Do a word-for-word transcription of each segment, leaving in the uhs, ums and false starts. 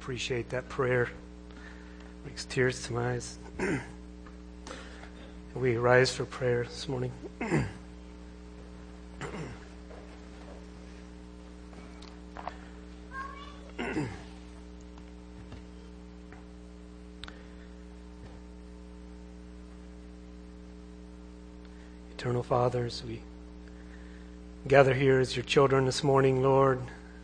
appreciate that prayer. Brings tears to my eyes. We rise for prayer this morning. Eternal Father, as we gather here as your children this morning, Lord,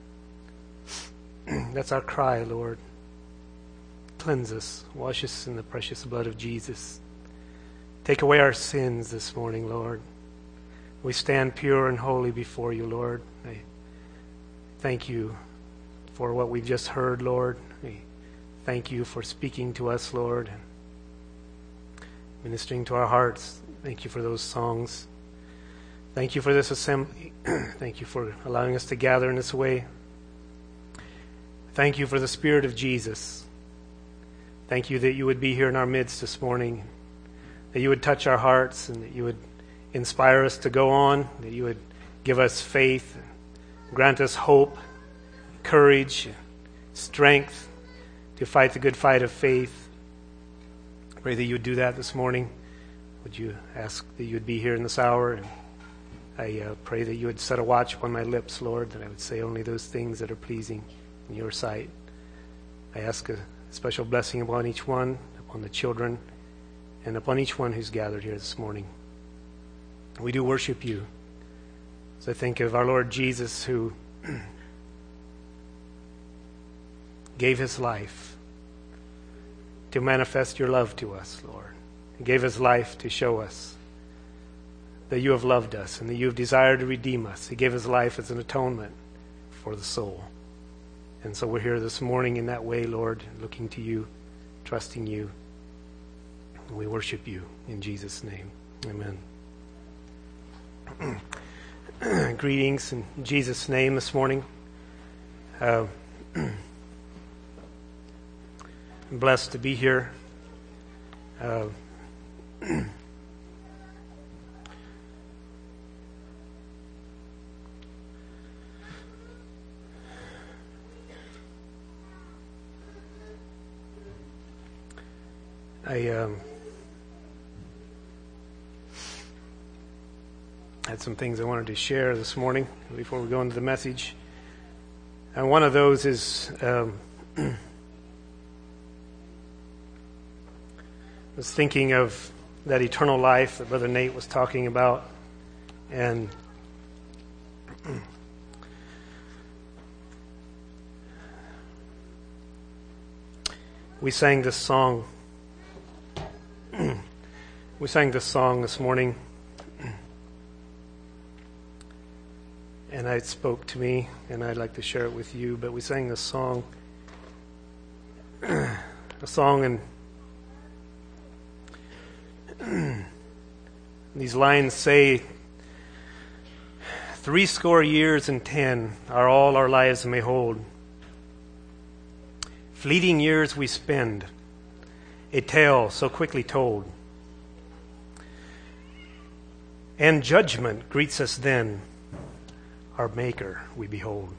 that's our cry, Lord. Cleanse us, wash us in the precious blood of Jesus. Take away our sins this morning, Lord. We stand pure and holy before you, Lord. I thank you for what we've just heard, Lord. We thank you for speaking to us, Lord, and ministering to our hearts. Thank you for those songs. Thank you for this assembly. Thank you for allowing us to gather in this way. Thank you for the Spirit of Jesus. Thank you that you would be here in our midst this morning, that you would touch our hearts and that you would inspire us to go on, that you would give us faith, grant us hope, courage, strength to fight the good fight of faith. I pray that you would do that this morning. Would you ask that you would be here in this hour? And I uh, pray that you would set a watch upon my lips, Lord, that I would say only those things that are pleasing in your sight. I ask a special blessing upon each one, upon the children, and upon each one who's gathered here this morning. We do worship you. So I think of our Lord Jesus, who gave his life to manifest your love to us, Lord. He gave his life to show us that you have loved us and that you have desired to redeem us. He gave his life as an atonement for the soul. And so we're here this morning in that way, Lord, looking to you, trusting you. And we worship you in Jesus' name. Amen. Greetings in Jesus' name this morning. Uh, I'm blessed to be here. Uh, I um, had some things I wanted to share this morning before we go into the message. And one of those is um, I was thinking of that eternal life that Brother Nate was talking about. And we sang this song. We sang this song this morning. And it spoke to me, and I'd like to share it with you. But we sang this song. A song and these lines say, three score years and ten are all our lives may hold. Fleeting years we spend, a tale so quickly told. And judgment greets us then, our Maker we behold.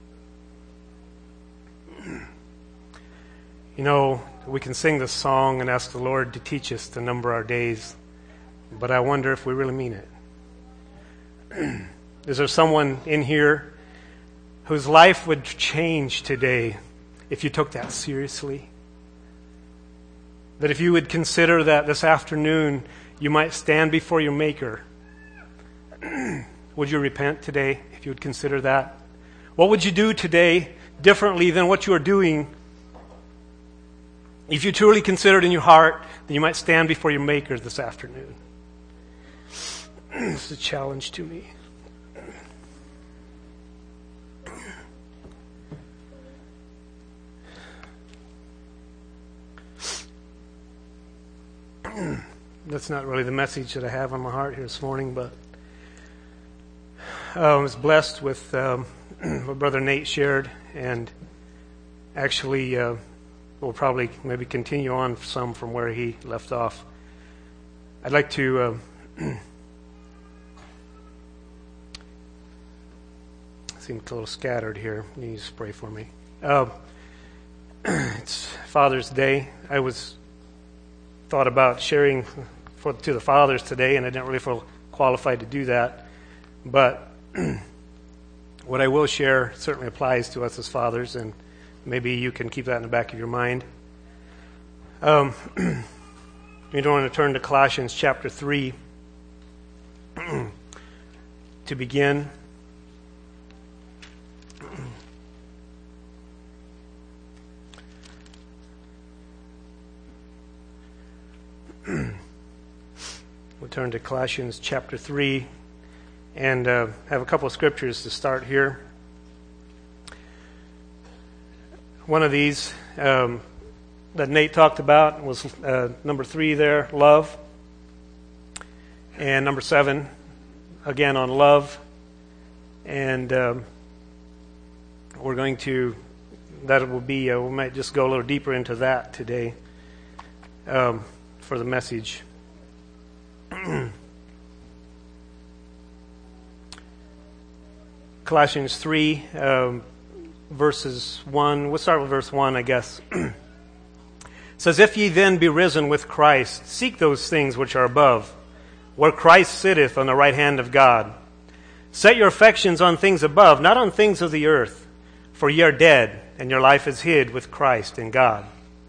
You know, we can sing this song and ask the Lord to teach us to number our days, but I wonder if we really mean it. Is there someone in here whose life would change today if you took that seriously? That if you would consider that this afternoon you might stand before your Maker, would you repent today if you would consider that? What would you do today differently than what you are doing if you truly considered in your heart that you might stand before your Maker this afternoon? It's a challenge to me. That's not really the message that I have on my heart here this morning, but uh, I was blessed with um, what Brother Nate shared, and actually uh, we'll probably maybe continue on some from where he left off. I'd like to uh, seem a little scattered here. You just pray for me. Uh, It's Father's Day. I was thought about sharing for to the fathers today, and I didn't really feel qualified to do that. But what I will share certainly applies to us as fathers, and maybe you can keep that in the back of your mind. Um, you don't want to turn to Colossians chapter three to begin. We'll turn to Colossians chapter three and uh, have a couple of scriptures to start here. One of these um, that Nate talked about was uh, number three there, love. And number seven, again on love. And um, we're going to, that will be, uh, we might just go a little deeper into that today um, for the message. Colossians three, um, verses one. We'll start with verse one, I guess. It says, "If ye then be risen with Christ, seek those things which are above, where Christ sitteth on the right hand of God. Set your affections on things above, not on things of the earth. For ye are dead, and your life is hid with Christ in God.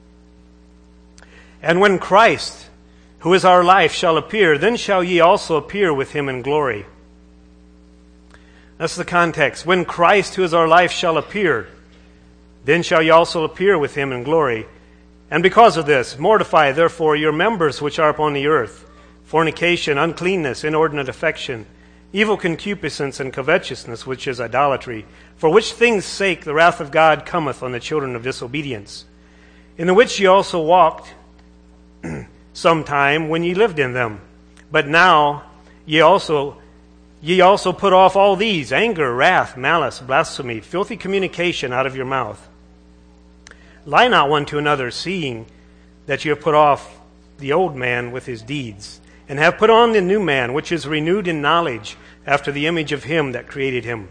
And when Christ, who is our life, shall appear, then shall ye also appear with him in glory." That's the context. When Christ, who is our life, shall appear, then shall ye also appear with him in glory. And because of this, mortify therefore your members which are upon the earth, fornication, uncleanness, inordinate affection, evil concupiscence, and covetousness, which is idolatry, for which things' sake the wrath of God cometh on the children of disobedience, in the which ye also walked sometime when ye lived in them. But now ye also ye also put off all these: anger, wrath, malice, blasphemy, filthy communication out of your mouth. Lie not one to another, seeing that ye have put off the old man with his deeds, and have put on the new man, which is renewed in knowledge after the image of him that created him.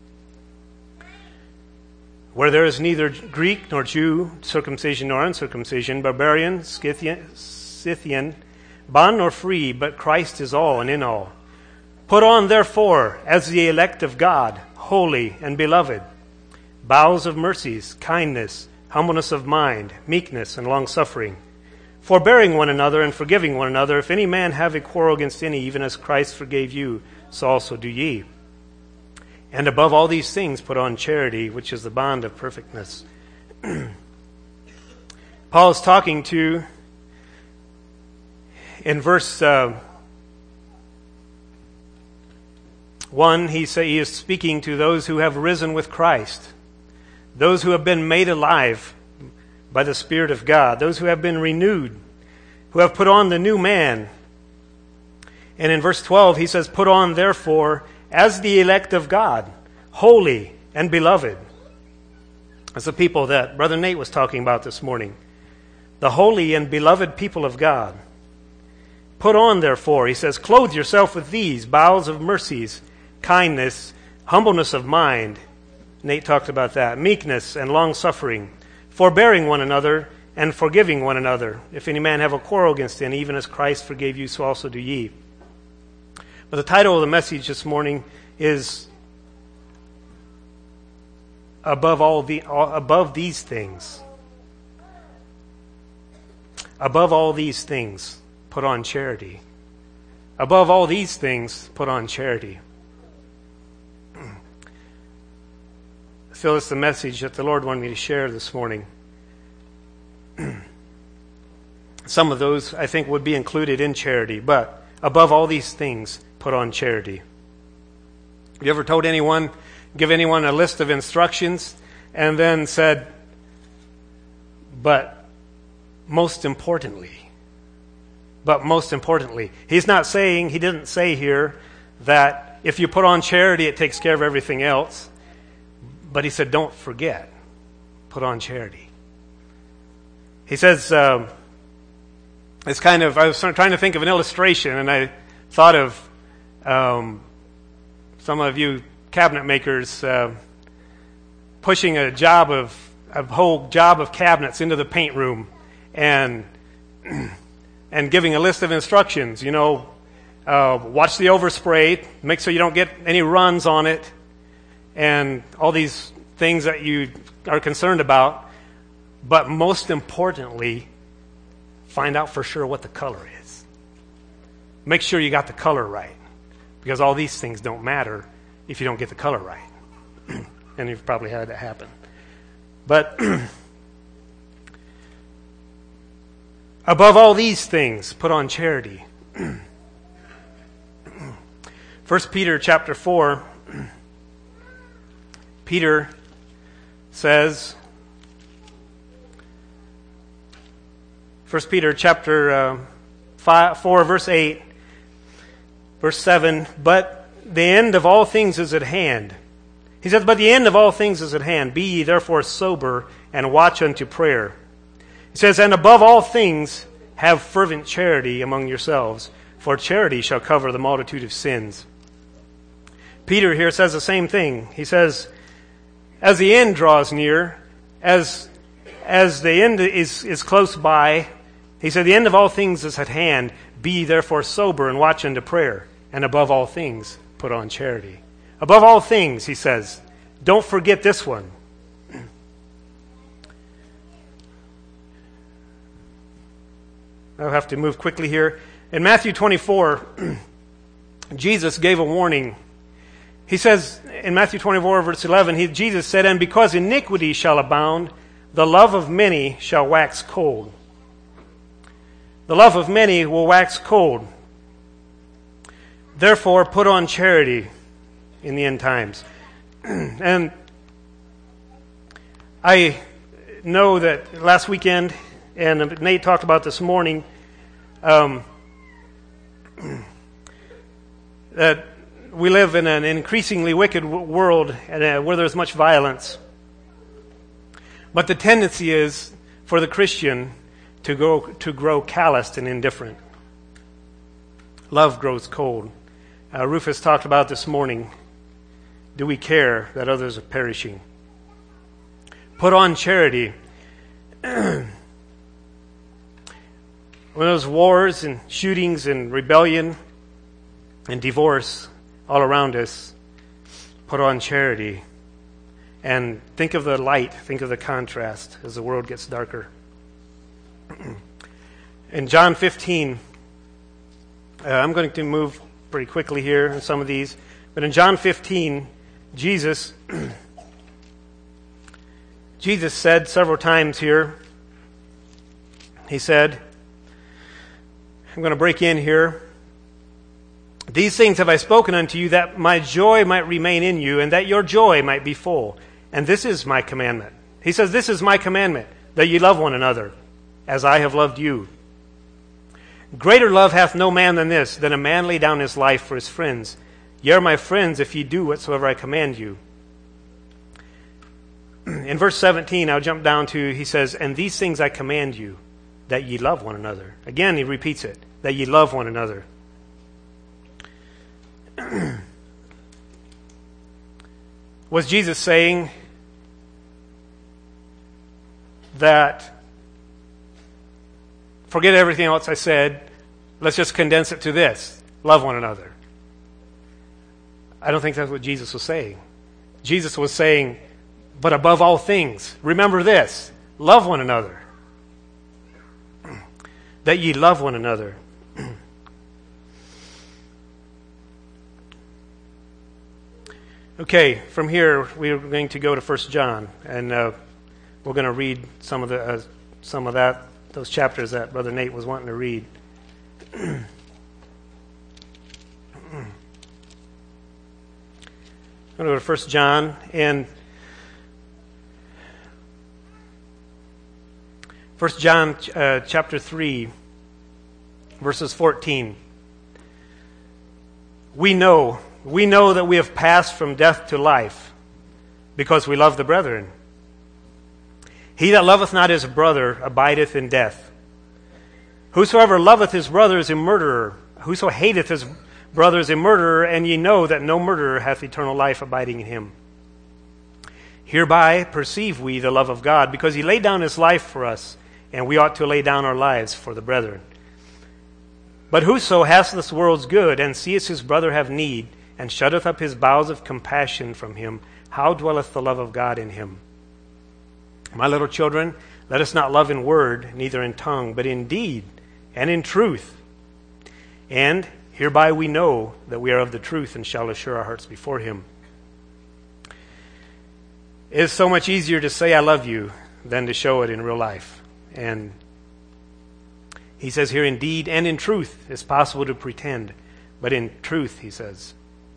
Where there is neither Greek nor Jew, circumcision nor uncircumcision, barbarian, Scythian, Scythian, bond nor free, but Christ is all and in all. Put on, therefore, as the elect of God, holy and beloved, bowels of mercies, kindness, humbleness of mind, meekness, and long-suffering, forbearing one another and forgiving one another. If any man have a quarrel against any, even as Christ forgave you, so also do ye. And above all these things put on charity, which is the bond of perfectness." Paul is talking to, in verse uh, one, he, say, he is speaking to those who have risen with Christ, those who have been made alive by the Spirit of God, those who have been renewed, who have put on the new man. And in verse twelve, he says, "Put on, therefore, as the elect of God, holy and beloved." That's the people that Brother Nate was talking about this morning. The holy and beloved people of God. "Put on, therefore," he says, "clothe yourself with these: bowels of mercies, kindness, humbleness of mind." Nate talked about that. "Meekness and long-suffering, forbearing one another and forgiving one another. If any man have a quarrel against any, even as Christ forgave you, so also do ye." But the title of the message this morning is above all the above these things. Above all these things, put on charity. Above all these things, put on charity. I feel it's the message that the Lord wanted me to share this morning. Some of those, I think, would be included in charity, but above all these things, put on charity. Have you ever told anyone, give anyone a list of instructions, and then said, but most importantly, but most importantly, he's not saying, he didn't say here that if you put on charity, it takes care of everything else. But he said, don't forget, put on charity. He says, um, it's kind of, I was trying to think of an illustration, and I thought of um, some of you cabinet makers uh, pushing a job of a whole job of cabinets into the paint room and and giving a list of instructions. You know, uh, watch the overspray, make sure you don't get any runs on it, and all these things that you are concerned about. But most importantly, find out for sure what the color is. Make sure you got the color right, because all these things don't matter if you don't get the color right. And you've probably had that happen. But above all these things, put on charity. First Peter chapter four, Peter says, First Peter chapter uh, five, four, verse eight, verse seven, but the end of all things is at hand. He says, but the end of all things is at hand. Be ye therefore sober, and watch unto prayer. He says, and above all things, have fervent charity among yourselves, for charity shall cover the multitude of sins. Peter here says the same thing. He says, as the end draws near, as as the end is, is close by, he said, the end of all things is at hand. Be ye therefore sober, and watch unto prayer. And above all things, put on charity. Above all things, he says, don't forget this one. I'll have to move quickly here. In Matthew twenty-four, Jesus gave a warning. He says in Matthew twenty-four, verse eleven, he, Jesus said, and because iniquity shall abound, the love of many shall wax cold. The love of many will wax cold. Therefore, put on charity in the end times. And I know that last weekend, and Nate talked about this morning, um, that we live in an increasingly wicked world and uh, where there's much violence. But the tendency is for the Christian to go to grow calloused and indifferent. Love grows cold. Uh, Rufus talked about this morning. Do we care that others are perishing? Put on charity. When there's wars and shootings and rebellion and divorce all around us, put on charity. And think of the light, think of the contrast as the world gets darker. In John fifteen, uh, I'm going to move pretty quickly here in some of these, but in John fifteen, Jesus, Jesus said several times here, he said, I'm going to break in here. These things have I spoken unto you, that my joy might remain in you, and that your joy might be full. And this is my commandment. He says, this is my commandment, that ye love one another, as I have loved you. Greater love hath no man than this, than a man lay down his life for his friends. Ye are my friends, if ye do whatsoever I command you. In verse seventeen, I'll jump down to, he says, and these things I command you, that ye love one another. Again, he repeats it, that ye love one another. Was Jesus saying that forget everything else I said, let's just condense it to this, love one another? I don't think that's what Jesus was saying. Jesus was saying, but above all things, remember this, love one another. That ye love one another. Okay, from here we're going to go to First John, and uh, we're going to read some of the uh, some of that those chapters that Brother Nate was wanting to read. I'm going to go to First John, and First John uh, chapter three, verses fourteen. We know. We know that we have passed from death to life, because we love the brethren. He that loveth not his brother abideth in death. Whosoever loveth his brother is a murderer. Whoso hateth his brother is a murderer, and ye know that no murderer hath eternal life abiding in him. Hereby perceive we the love of God, because he laid down his life for us, and we ought to lay down our lives for the brethren. But whoso hath this world's good, and seeth his brother have need, and shutteth up his bowels of compassion from him, how dwelleth the love of God in him? My little children, let us not love in word, neither in tongue, but in deed and in truth. And hereby we know that we are of the truth, and shall assure our hearts before him. It is so much easier to say I love you than to show it in real life. And he says here, in deed and in truth, it's possible to pretend, but in truth, he says.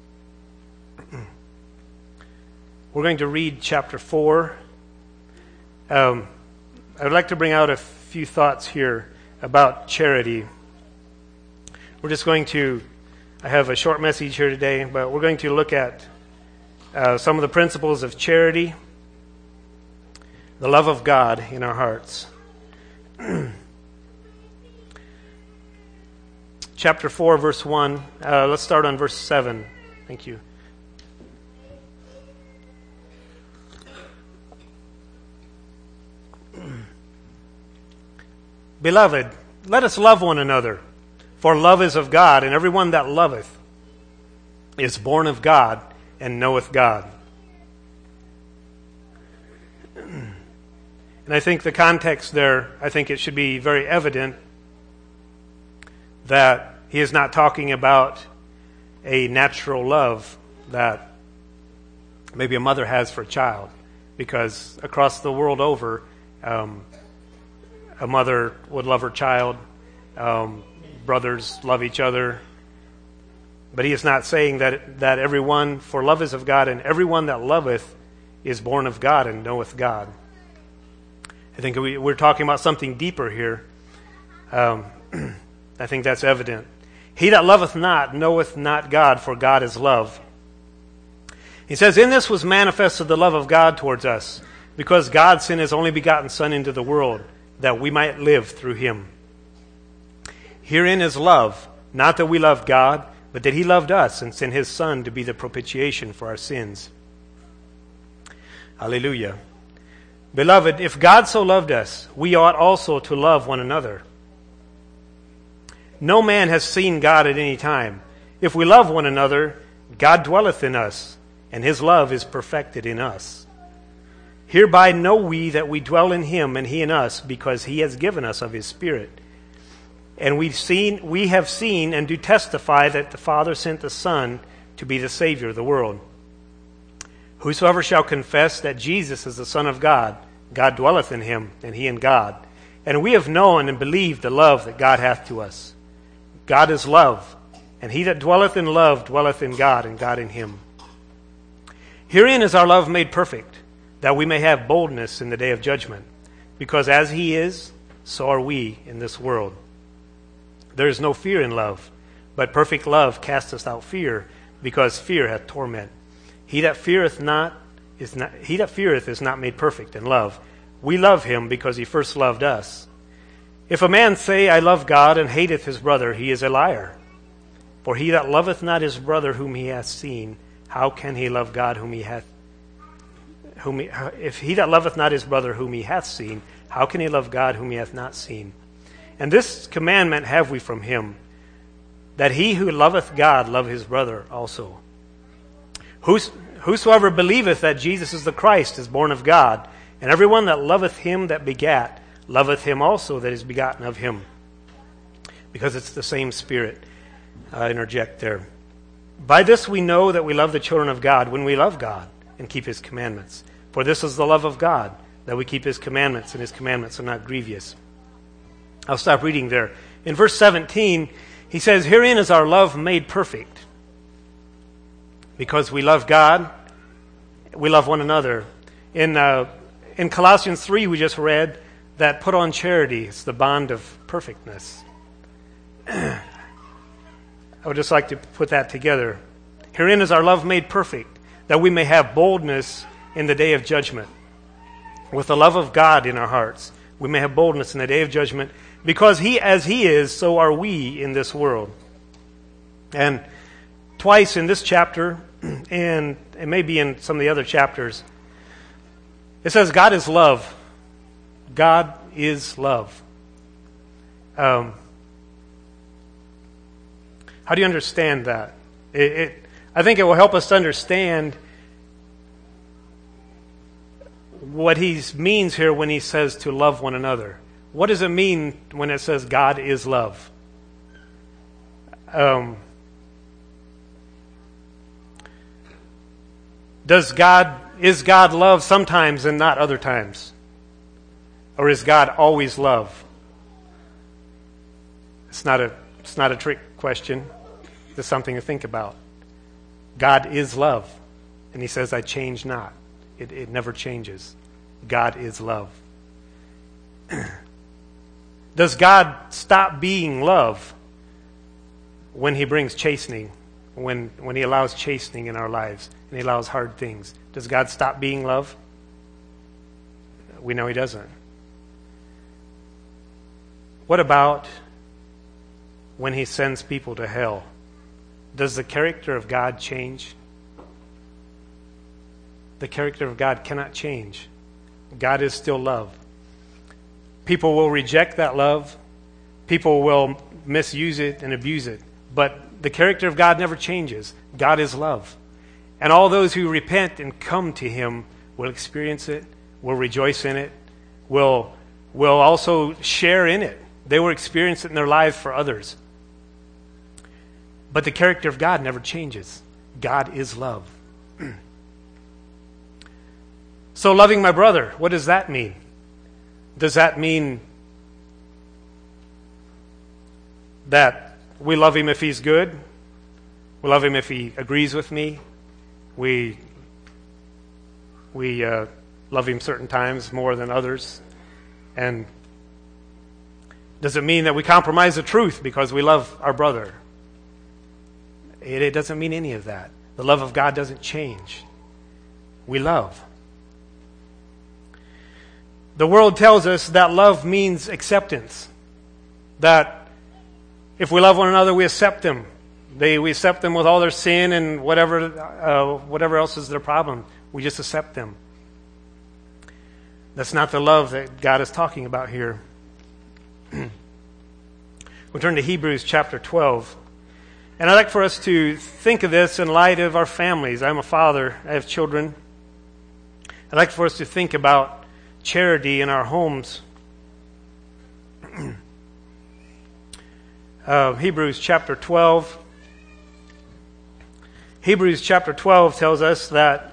We're going to read chapter four. Um, I would like to bring out a few thoughts here about charity. We're just going to, I have a short message here today, but we're going to look at uh, some of the principles of charity, the love of God in our hearts. Chapter four, verse one. Uh, let's start on verse seven. Thank you. Beloved, let us love one another, for love is of God, and everyone that loveth is born of God and knoweth God. And I think the context there, I think it should be very evident that he is not talking about a natural love that maybe a mother has for a child, because across the world over, um, a mother would love her child, um, brothers love each other. But he is not saying that that everyone, for love is of God, and everyone that loveth is born of God and knoweth God. I think we, we're talking about something deeper here. Um, I think that's evident. He that loveth not knoweth not God, for God is love. He says, in this was manifested the love of God towards us, because God sent his only begotten Son into the world, that we might live through him. Herein is love, not that we loved God, but that he loved us and sent his Son to be the propitiation for our sins. Hallelujah. Beloved, if God so loved us, we ought also to love one another. No man has seen God at any time. If we love one another, God dwelleth in us, and his love is perfected in us. Hereby know we that we dwell in him and he in us, because he has given us of his Spirit. And we've seen, we have seen and do testify that the Father sent the Son to be the Savior of the world. Whosoever shall confess that Jesus is the Son of God, God dwelleth in him, and he in God. And we have known and believed the love that God hath to us. God is love, and he that dwelleth in love dwelleth in God, and God in him. Herein is our love made perfect, that we may have boldness in the day of judgment. Because as he is, so are we in this world. There is no fear in love, but perfect love casteth out fear, because fear hath torment. He that feareth not is not he that feareth is not made perfect in love. We love him because he first loved us. If a man say, I love God, and hateth his brother, he is a liar. For he that loveth not his brother whom he hath seen, how can he love God whom he hath Whom he, if he that loveth not his brother whom he hath seen, how can he love God whom he hath not seen? And this commandment have we from him, that he who loveth God love his brother also. Whos, whosoever believeth that Jesus is the Christ is born of God, and everyone that loveth him that begat loveth him also that is begotten of him. Because it's the same Spirit. I interject there. By this we know that we love the children of God, when we love God and keep his commandments. For this is the love of God, that we keep his commandments, and his commandments are not grievous. I'll stop reading there. In verse seventeen, he says, herein is our love made perfect. Because we love God, we love one another. In uh, in Colossians three, we just read that put on charity. It's the bond of perfectness. I would just like to put that together. Herein is our love made perfect, that we may have boldness in the day of judgment. With the love of God in our hearts, we may have boldness in the day of judgment, because he, as he is, so are we in this world. And twice in this chapter, and it may be in some of the other chapters, It says God is love. God is love. Um, how do you understand that? It, it, I think it will help us to understand what he means here when he says to love one another. What does it mean when it says God is love? Um, does God is God love sometimes and not other times? Or is God always love? It's not a it's not a trick question. It's something to think about. God is love. And he says, I change not. It, it never changes. God is love. Does God stop being love when he brings chastening, when, when he allows chastening in our lives, and he allows hard things? Does God stop being love? We know he doesn't. What about when he sends people to hell? Does the character of God change? The character of God cannot change. God is still love. People will reject that love. People will misuse it and abuse it. But the character of God never changes. God is love. And all those who repent and come to him will experience it, will rejoice in it, will, will also share in it. They will experience it in their lives for others. But the character of God never changes. God is love. So loving my brother, what does that mean? Does that mean that we love him if he's good? We love him if he agrees with me? We, we uh, love him certain times more than others? And does it mean that we compromise the truth because we love our brother? It, it doesn't mean any of that. The love of God doesn't change. We love. The world tells us that love means acceptance. That if we love one another, we accept them. They, we accept them with all their sin and whatever, uh, whatever else is their problem. We just accept them. That's not the love that God is talking about here. We'll turn to Hebrews chapter twelve. And I'd like for us to think of this in light of our families. I'm a father. I have children. I'd like for us to think about charity in our homes. uh, Hebrews chapter twelve. Hebrews chapter twelve tells us that,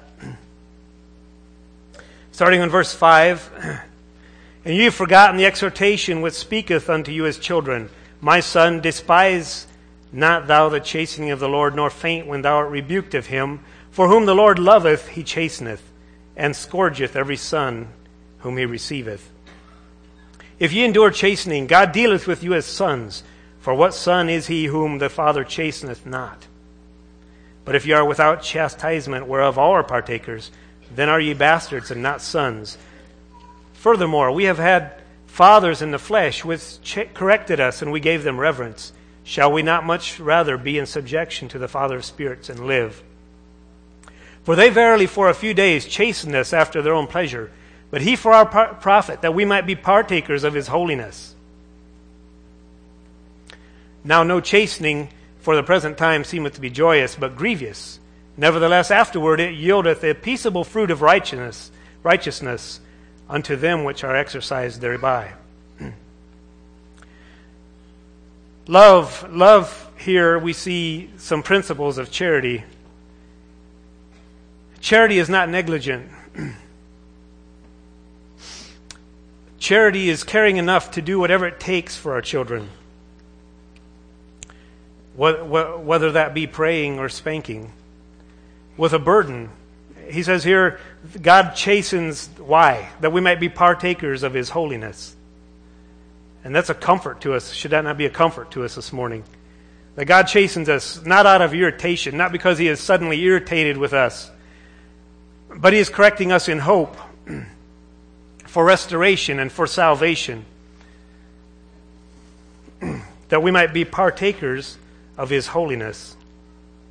starting in verse five, and ye have forgotten the exhortation which speaketh unto you as children. My son, despise not thou the chastening of the Lord, nor faint when thou art rebuked of him. For whom the Lord loveth, he chasteneth, and scourgeth every son whom he receiveth. If ye endure chastening, God dealeth with you as sons. For what son is he whom the Father chasteneth not? But if ye are without chastisement, whereof all are partakers, then are ye bastards and not sons. Furthermore, we have had fathers in the flesh which ch- corrected us, and we gave them reverence. Shall we not much rather be in subjection to the Father of spirits and live? For they verily for a few days chastened us after their own pleasure, but he for our par- profit, that we might be partakers of his holiness. Now no chastening for the present time seemeth to be joyous, but grievous. Nevertheless afterward it yieldeth a peaceable fruit of righteousness, righteousness unto them which are exercised thereby. Love, love here we see some principles of charity. Charity is not negligent. Charity is caring enough to do whatever it takes for our children. Whether that be praying or spanking. With a burden. He says here, God chastens, why? That we might be partakers of his holiness. And that's a comfort to us. Should that not be a comfort to us this morning? That God chastens us, not out of irritation, not because he is suddenly irritated with us, but he is correcting us in hope for restoration and for salvation, that we might be partakers of his holiness.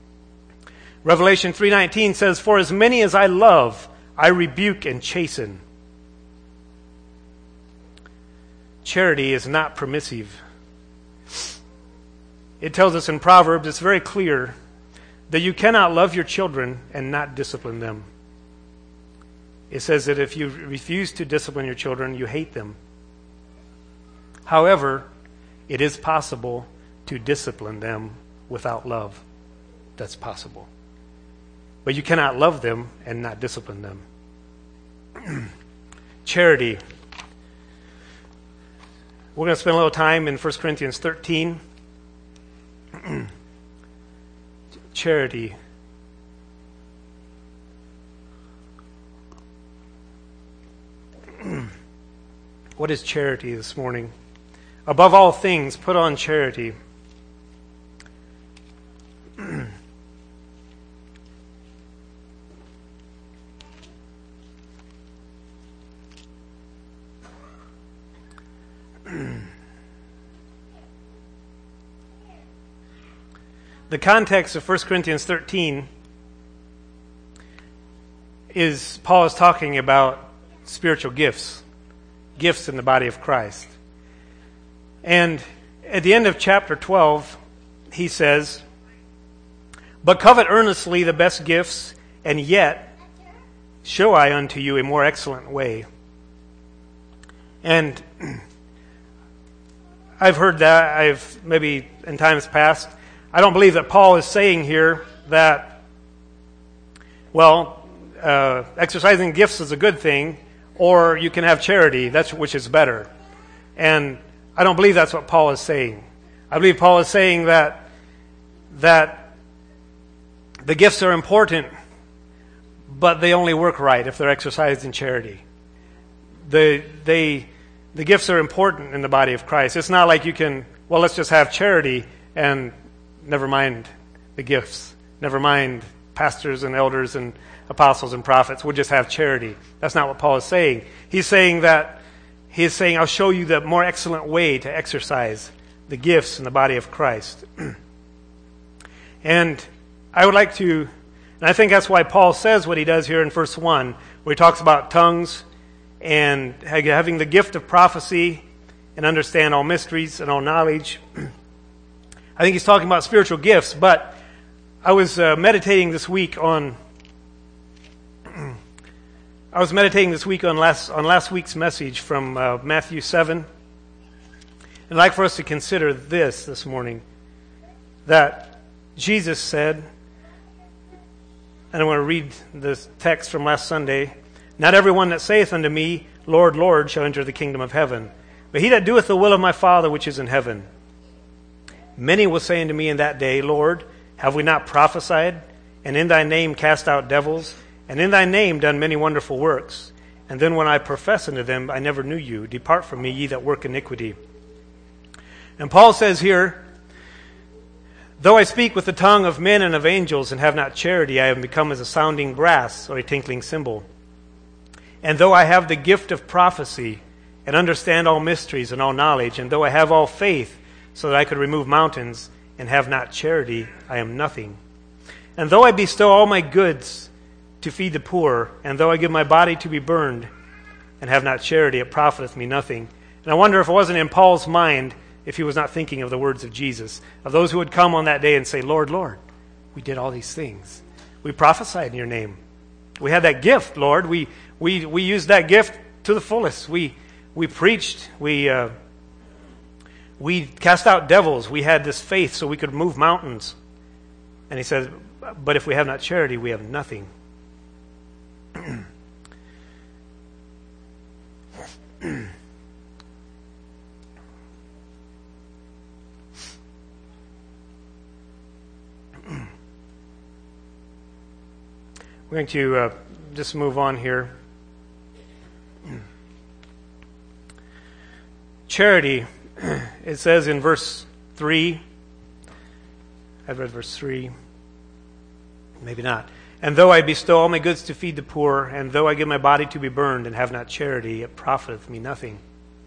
Revelation three nineteen says, for as many as I love, I rebuke and chasten. charity is not permissive. It tells us in Proverbs, it's very clear, that you cannot love your children and not discipline them. It says that if you refuse to discipline your children, you hate them. However, it is possible to discipline them without love. That's possible. But you cannot love them and not discipline them. Charity. We're going to spend a little time in First Corinthians thirteen. Charity. What is charity this morning? Above all things, put on charity. The context of First Corinthians thirteen is Paul is talking about spiritual gifts, gifts in the body of Christ. And at the end of chapter twelve, he says, "But covet earnestly the best gifts, and yet show I unto you a more excellent way." And I've heard that, I've maybe in times past, I don't believe that Paul is saying here that, well, uh, exercising gifts is a good thing, or you can have charity, that's which is better. And I don't believe that's what Paul is saying. I believe Paul is saying that that the gifts are important, but they only work right if they're exercised in charity. The they the gifts are important in the body of Christ. It's not like you can, well, let's just have charity and never mind the gifts. Never mind pastors and elders and apostles and prophets. We'll just have charity. That's not what Paul is saying. He's saying that, he's saying, I'll show you the more excellent way to exercise the gifts in the body of Christ. And I would like to, and I think that's why Paul says what he does here in verse one, where he talks about tongues and having the gift of prophecy and understand all mysteries and all knowledge. I think he's talking about spiritual gifts, but I was uh, meditating this week on I was meditating this week on last on last week's message from uh, Matthew seven. And I'd like for us to consider this this morning, that Jesus said, and I want to read this text from last Sunday, "Not everyone that saith unto me, Lord, Lord, shall enter the kingdom of heaven, but he that doeth the will of my Father which is in heaven. Many will say unto me in that day, Lord, have we not prophesied, and in thy name cast out devils, and in thy name done many wonderful works? And then when I profess unto them, I never knew you. Depart from me, ye that work iniquity." And Paul says here, "Though I speak with the tongue of men and of angels, and have not charity, I am become as a sounding brass or a tinkling cymbal. And though I have the gift of prophecy, and understand all mysteries and all knowledge, and though I have all faith, so that I could remove mountains, and have not charity, I am nothing. And though I bestow all my goods to feed the poor, and though I give my body to be burned, and have not charity, it profiteth me nothing." And I wonder if it wasn't in Paul's mind, if he was not thinking of the words of Jesus, of those who would come on that day and say, "Lord, Lord, we did all these things. We prophesied in your name. We had that gift, Lord. We we we used that gift to the fullest. We we preached. We uh, we cast out devils. We had this faith so we could move mountains." And he says, "But if we have not charity, we have nothing." We're going to uh, just move on here. Charity, it says in verse three, I've read verse three, maybe not. "And though I bestow all my goods to feed the poor, and though I give my body to be burned, and have not charity, it profiteth me nothing."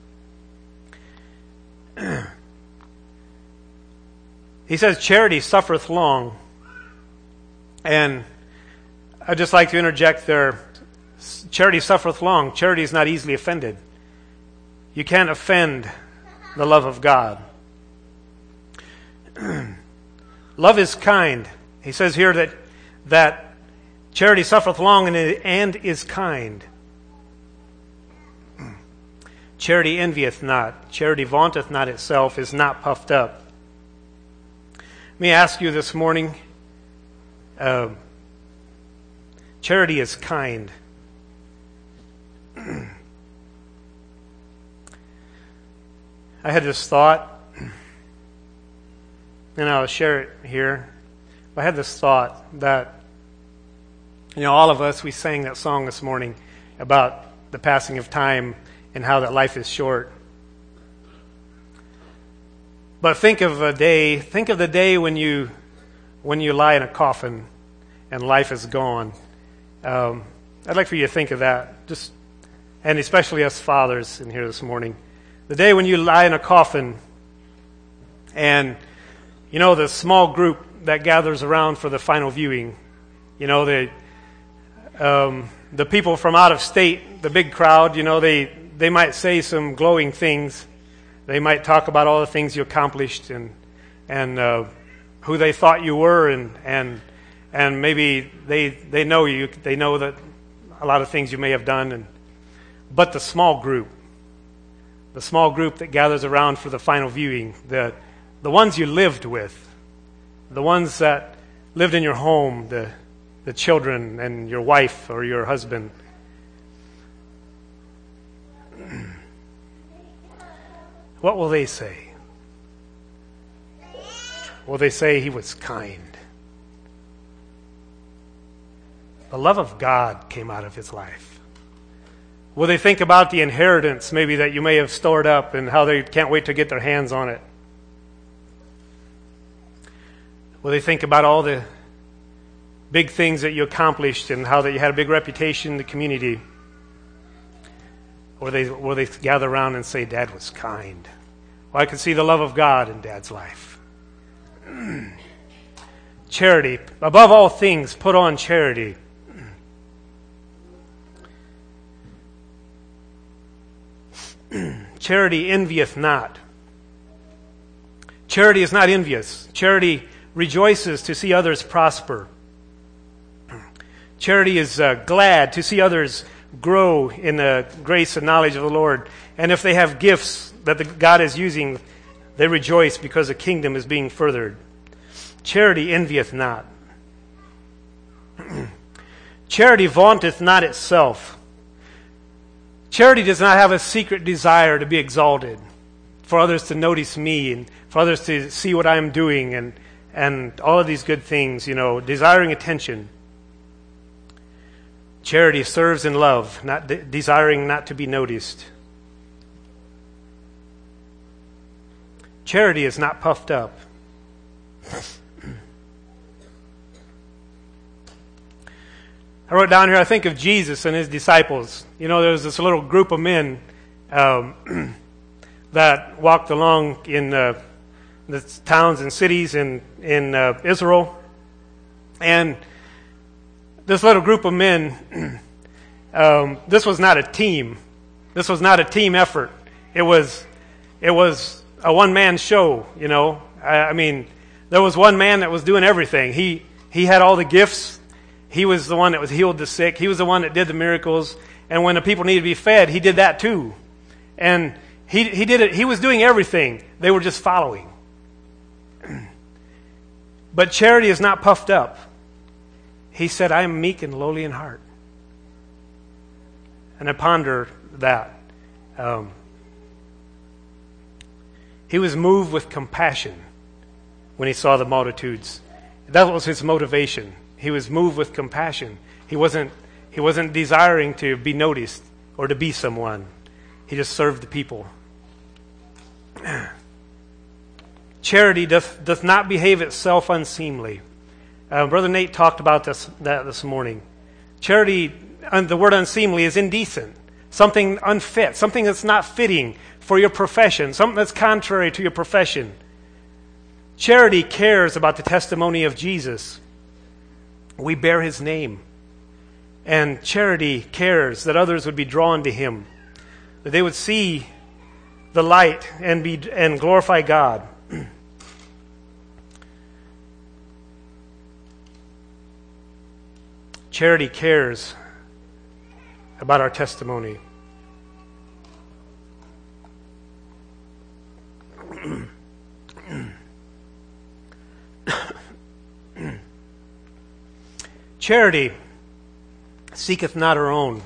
He says, charity suffereth long. And I'd just like to interject there, charity suffereth long. Charity is not easily offended. You can't offend the love of God. Love is kind. He says here that that charity suffereth long and, and is kind. Charity envieth not. Charity vaunteth not itself, is not puffed up. Let me ask you this morning, uh, charity is kind. I had this thought, and I'll share it here. I had this thought that, you know, all of us, we sang that song this morning about the passing of time and how that life is short. But think of a day, think of the day when you when you lie in a coffin and life is gone. Um, I'd like for you to think of that, just, and especially us fathers in here this morning. The day when you lie in a coffin and, you know, the small group that gathers around for the final viewing, you know, the um, the people from out of state, the big crowd, you know, they, they might say some glowing things. They might talk about all the things you accomplished and and uh, who they thought you were, and and and maybe they they know you. They know that a lot of things you may have done. And but the small group, the small group that gathers around for the final viewing, the the ones you lived with, the ones that lived in your home, the the children and your wife or your husband. What will they say? Will they say he was kind? The love of God came out of his life. Will they think about the inheritance maybe that you may have stored up and how they can't wait to get their hands on it? Will they think about all the big things that you accomplished and how that you had a big reputation in the community? Or they, will they gather around and say, Dad was kind? Well, I can see the love of God in Dad's life. Charity. Above all things, put on charity. Charity envieth not. Charity is not envious. Charity rejoices to see others prosper. Charity is uh, glad to see others grow in the grace and knowledge of the Lord. And if they have gifts that the, God is using, they rejoice because the kingdom is being furthered. Charity envieth not. Charity vaunteth not itself. Charity does not have a secret desire to be exalted, for others to notice me and for others to see what I'm doing and, and all of these good things, you know, desiring attention. Charity serves in love, not de- desiring not to be noticed. Charity is not puffed up. I wrote down here, I think of Jesus and his disciples. You know, there was this little group of men um, that walked along in uh, the towns and cities in, in uh, Israel. And this little group of men, um, this was not a team. This was not a team effort. It was, it was a one-man show, you know. I, I mean, there was one man that was doing everything. He he had all the gifts. He was the one that was healed the sick. He was the one that did the miracles. And when the people needed to be fed, he did that too. And he he did it. He was doing everything. They were just following. But charity is not puffed up. He said, I am meek and lowly in heart. And I ponder that. Um, he was moved with compassion when he saw the multitudes. That was his motivation. He was moved with compassion. He wasn't, he wasn't desiring to be noticed or to be someone. He just served the people. Charity doth, doth not behave itself unseemly. Uh, Brother Nate talked about this that this morning. Charity, uh, the word unseemly is indecent, something unfit, something that's not fitting for your profession, something that's contrary to your profession. Charity cares about the testimony of Jesus. We bear his name. And charity cares that others would be drawn to him, that they would see the light and be and glorify God. Charity cares about our testimony. Charity seeketh not her own.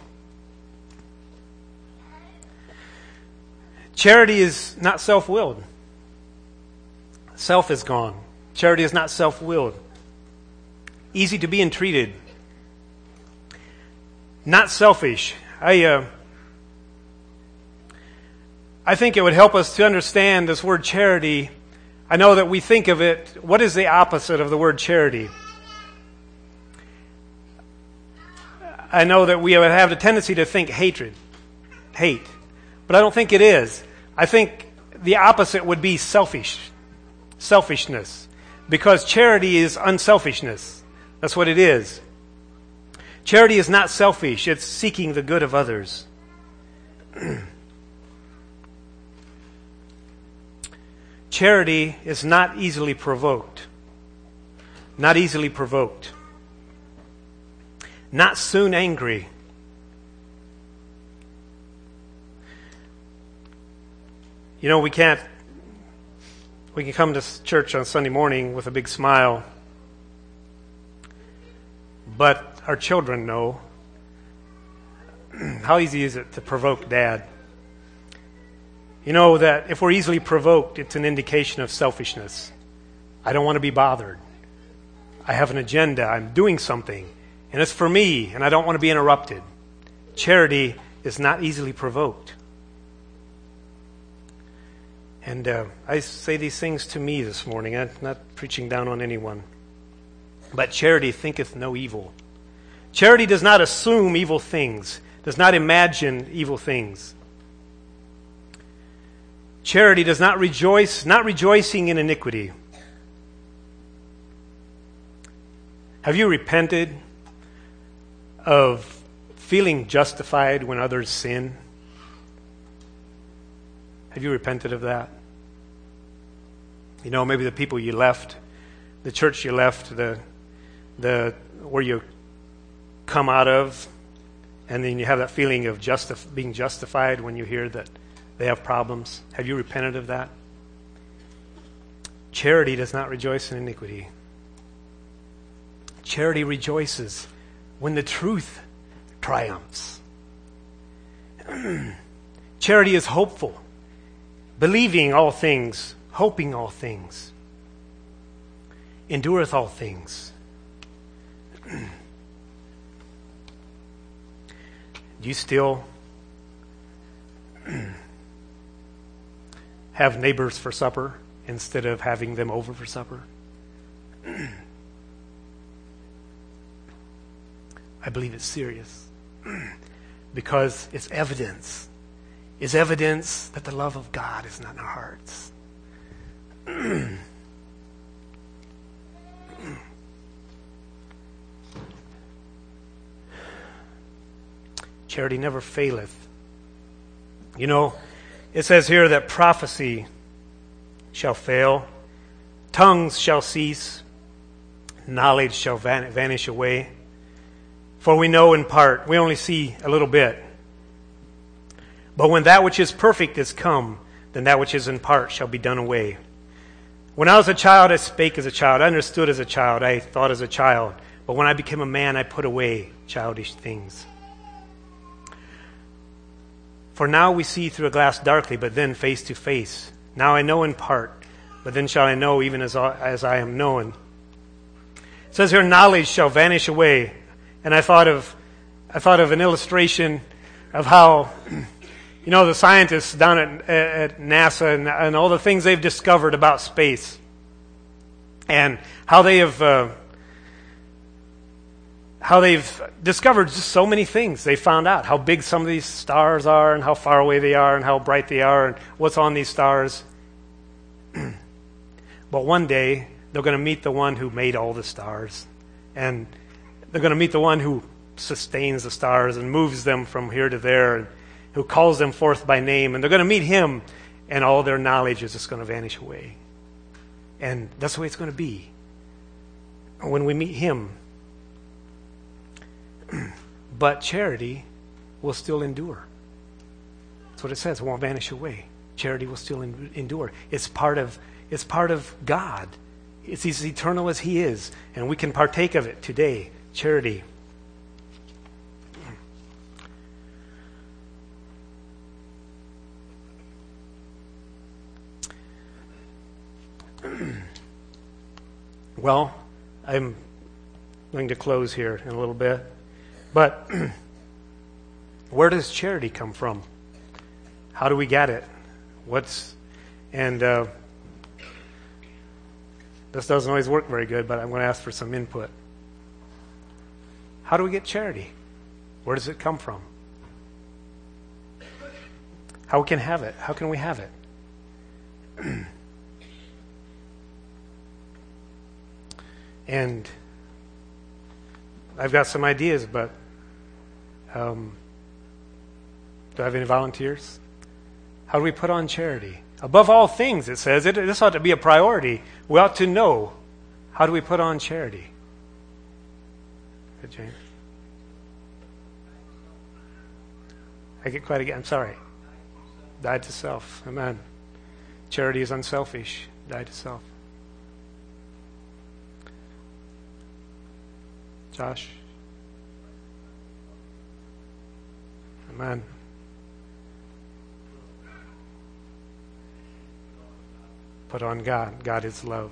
Charity is not self-willed. Self is gone. Charity is not self-willed. Easy to be entreated. Not selfish. I uh, I think it would help us to understand this word charity. I know that we think of it, what is the opposite of the word charity? I know that we would have the tendency to think hatred, hate, but I don't think it is. I think the opposite would be selfish, selfishness, because charity is unselfishness. That's what it is. Charity is not selfish. It's seeking the good of others. Charity is not easily provoked. Not easily provoked. Not soon angry. You know, we can't, we can come to church on Sunday morning with a big smile, but our children know. How easy is it to provoke Dad? You know that if we're easily provoked, it's an indication of selfishness. I don't want to be bothered. I have an agenda. I'm doing something, and it's for me, and I don't want to be interrupted. Charity is not easily provoked. And uh, I say these things to me this morning. I'm not preaching down on anyone. But charity thinketh no evil. Charity does not assume evil things, does not imagine evil things. Charity does not rejoice, not rejoicing in iniquity. Have you repented of feeling justified when others sin? Have you repented of that? You know, maybe the people you left, the church you left, the the where you come out of, and then you have that feeling of justif- being justified when you hear that they have problems. Have you repented of that? Charity does not rejoice in iniquity. Charity rejoices when the truth triumphs. Charity is hopeful, believing all things, hoping all things, endureth all things. Do you still have neighbors for supper instead of having them over for supper? I believe it's serious because it's evidence. It's evidence that the love of God is not in our hearts. Charity never faileth. You know, it says here that prophecy shall fail, tongues shall cease, knowledge shall van- vanish away. For we know in part, we only see a little bit. But when that which is perfect is come, then that which is in part shall be done away. When I was a child, I spake as a child. I understood as a child. I thought as a child. But when I became a man, I put away childish things. For now we see through a glass darkly, but then face to face. Now I know in part, but then shall I know even as, as I am known. It says here, knowledge shall vanish away. And I thought of, I thought of an illustration of how, you know, the scientists down at, at NASA and, and all the things they've discovered about space, and how they have, uh, how they've discovered just so many things. They found out how big some of these stars are, and how far away they are, and how bright they are, and what's on these stars. But one day they're going to meet the one who made all the stars, and they're going to meet the one who sustains the stars and moves them from here to there, and who calls them forth by name. And they're going to meet him, and all their knowledge is just going to vanish away. And that's the way it's going to be when we meet him. But charity will still endure. That's what it says. It won't vanish away. Charity will still en- endure. It's part of it's part of God. It's as eternal as he is, and we can partake of it today. Charity. Well, I'm going to close here in a little bit. But where does charity come from? How do we get it? What's and uh, this doesn't always work very good, but I'm going to ask for some input. How do we get charity? Where does it come from? How we can have it? How can we have it? And I've got some ideas, but um, do I have any volunteers? How do we put on charity? Above all things, it says, it, this ought to be a priority. We ought to know, how do we put on charity? Good, James. I get quiet again. I'm sorry. Die to self. Amen. Charity is unselfish. Die to self. Josh? Amen. Put on God. God is love.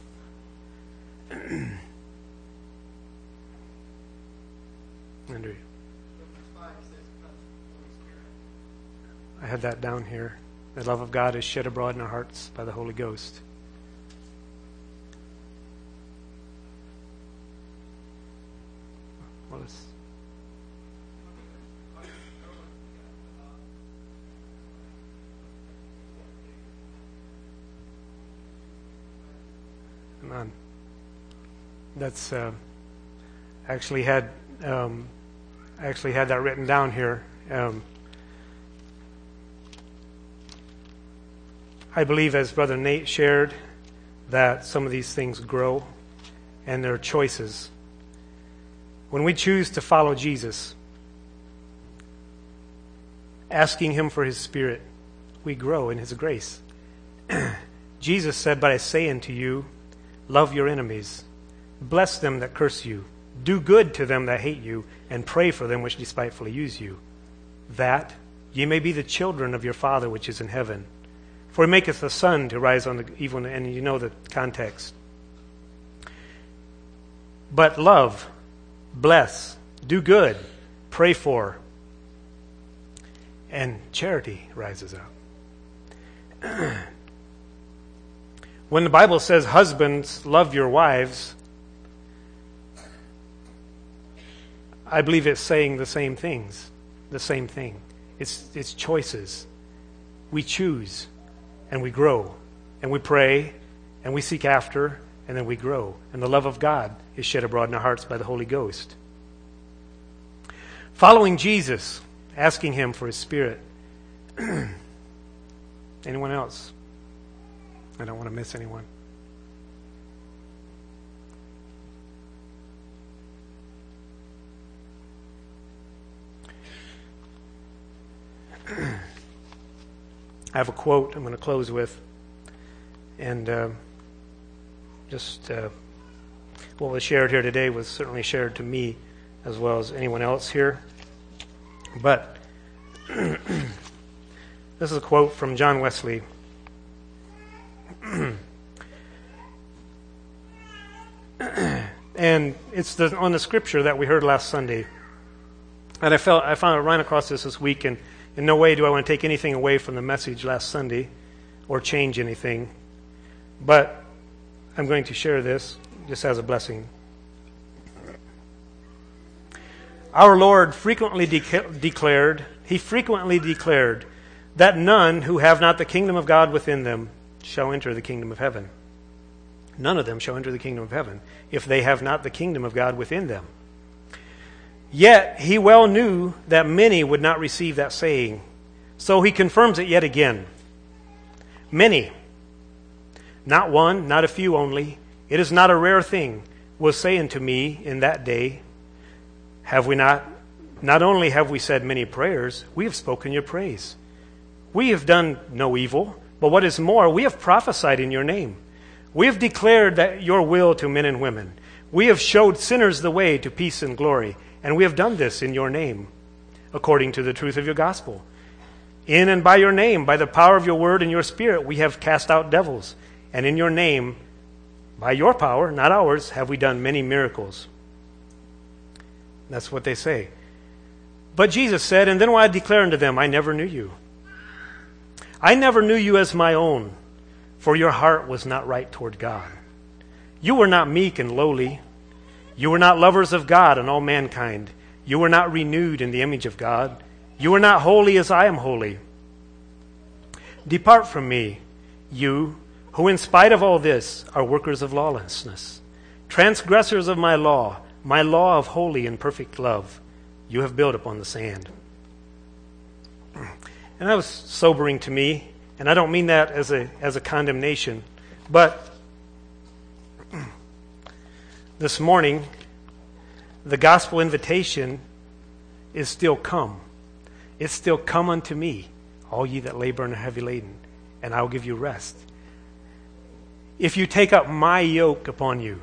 Andrew. I had that down here. The love of God is shed abroad in our hearts by the Holy Ghost. What is? Amen. That's uh, actually had um, actually had that written down here. Um, I believe, as Brother Nate shared, that some of these things grow, and they're choices. When we choose to follow Jesus, asking him for his Spirit, we grow in his grace. Jesus said, "But I say unto you, love your enemies, bless them that curse you, do good to them that hate you, and pray for them which despitefully use you, that ye may be the children of your Father which is in heaven. For he maketh the sun to rise on the evil," and you know the context. But love, bless, do good, pray for, and charity rises up. When the Bible says, husbands, love your wives, I believe it's saying the same things, the same thing. It's, it's choices. We choose, and we grow, and we pray, and we seek after, and then we grow. And the love of God is shed abroad in our hearts by the Holy Ghost. Following Jesus, asking him for his Spirit. Anyone else? I don't want to miss anyone. I have a quote I'm going to close with. And uh, just uh, what was shared here today was certainly shared to me as well as anyone else here. But this is a quote from John Wesley. And it's the, on the scripture that we heard last Sunday. And I felt I found I ran across this this week, and in no way do I want to take anything away from the message last Sunday or change anything. But I'm going to share this just as a blessing. Our Lord frequently de- declared, He frequently declared that none who have not the kingdom of God within them shall enter the kingdom of heaven. None of them shall enter the kingdom of heaven if they have not the kingdom of God within them. Yet he well knew that many would not receive that saying. So he confirms it yet again. Many, not one, not a few only, it is not a rare thing, will say unto me in that day, have we not, not only have we said many prayers, we have spoken your praise. We have done no evil, but what is more, we have prophesied in your name. We have declared that your will to men and women. We have showed sinners the way to peace and glory, and we have done this in your name, according to the truth of your gospel. In and by your name, by the power of your word and your spirit, we have cast out devils. And in your name, by your power, not ours, have we done many miracles. That's what they say. But Jesus said, and then will I declare unto them, I never knew you. I never knew you as my own, for your heart was not right toward God. You were not meek and lowly. You were not lovers of God and all mankind. You were not renewed in the image of God. You were not holy as I am holy. Depart from me, you who in spite of all this are workers of lawlessness, transgressors of my law, my law of holy and perfect love, you have built upon the sand. And that was sobering to me, and I don't mean that as a as a condemnation, but this morning, the gospel invitation is still come. It's still come unto me, all ye that labor and are heavy laden, and I will give you rest. If you take up my yoke upon you,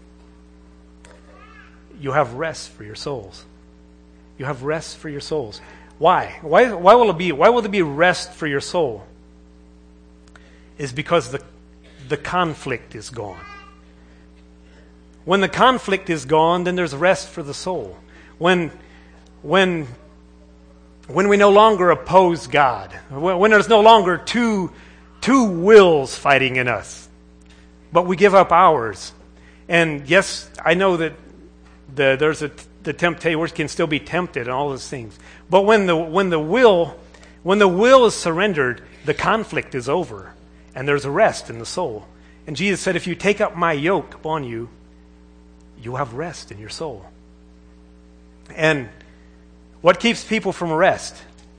you have rest for your souls. You have rest for your souls. Why? Why, why will it be, why will there be rest for your soul? Is because the, the conflict is gone. When the conflict is gone, then there's rest for the soul. When, when, when we no longer oppose God, when, when there's no longer two, two wills fighting in us, but we give up ours. And yes, I know that the, there's a, the temptation, we can still be tempted and all those things. But when the, when the will, when the will is surrendered, the conflict is over, and there's a rest in the soul. And Jesus said, if you take up my yoke upon you, you have rest in your soul. And what keeps people from rest?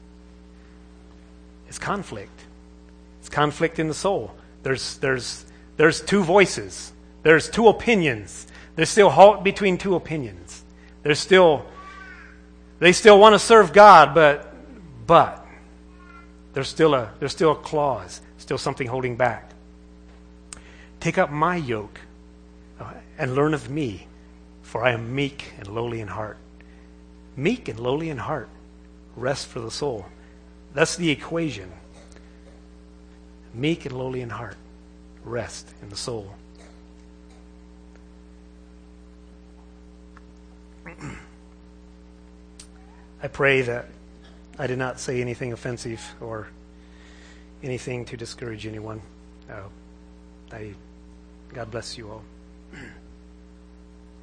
It's conflict. It's conflict in the soul. There's, there's, there's two voices. There's two opinions. There's still halt between two opinions. There's still, they still want to serve God, but, but there's still a, there's still a clause, still something holding back. Take up my yoke and learn of me, for I am meek and lowly in heart. Meek and lowly in heart. Rest for the soul. That's the equation. Meek and lowly in heart. Rest in the soul. I pray that I did not say anything offensive or anything to discourage anyone. Uh, I, God bless you all.